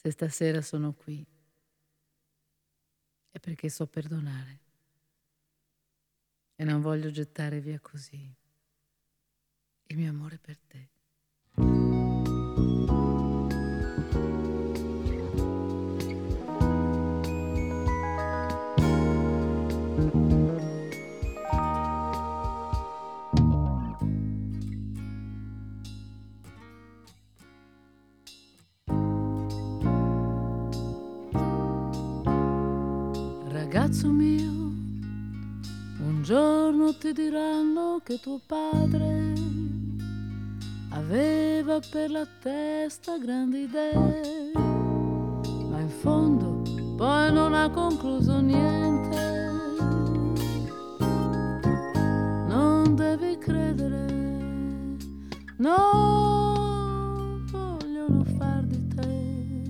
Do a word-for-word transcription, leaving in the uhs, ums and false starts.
Se stasera sono qui è perché so perdonare e non voglio gettare via così il mio amore per te. Ragazzo mio, un giorno ti diranno che tuo padre aveva per la testa grandi idee, ma in fondo poi non ha concluso niente. Non devi credere, no.